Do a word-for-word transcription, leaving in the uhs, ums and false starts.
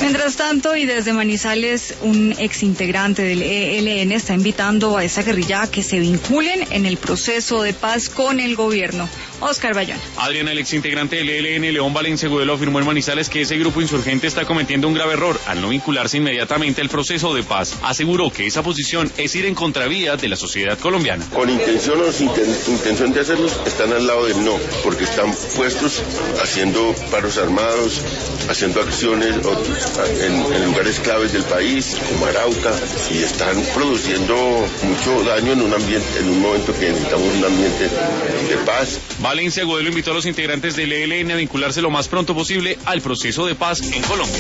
Mientras tanto, y desde Manizales, un exintegrante del E L N está invitando a esa guerrilla a que se vinculen en el proceso de paz con el gobierno. Oscar Bayona. Adriana, el exintegrante del E L N, León Valencia Gudelo, afirmó en Manizales que ese grupo insurgente está cometiendo un grave error al no vincularse inmediatamente al proceso de paz. Aseguró que esa posición es ir en contravía de la sociedad colombiana. Con intención o sin intención de hacerlo, están al lado del no, porque están puestos haciendo paros armados, haciendo acciones en, en lugares claves del país, como Arauca, y están produciendo mucho daño en un ambiente, en un momento que necesitamos un ambiente de paz. Valencia Gudelo invitó a los integrantes del E L N a vincularse lo más pronto posible al proceso de paz en Colombia.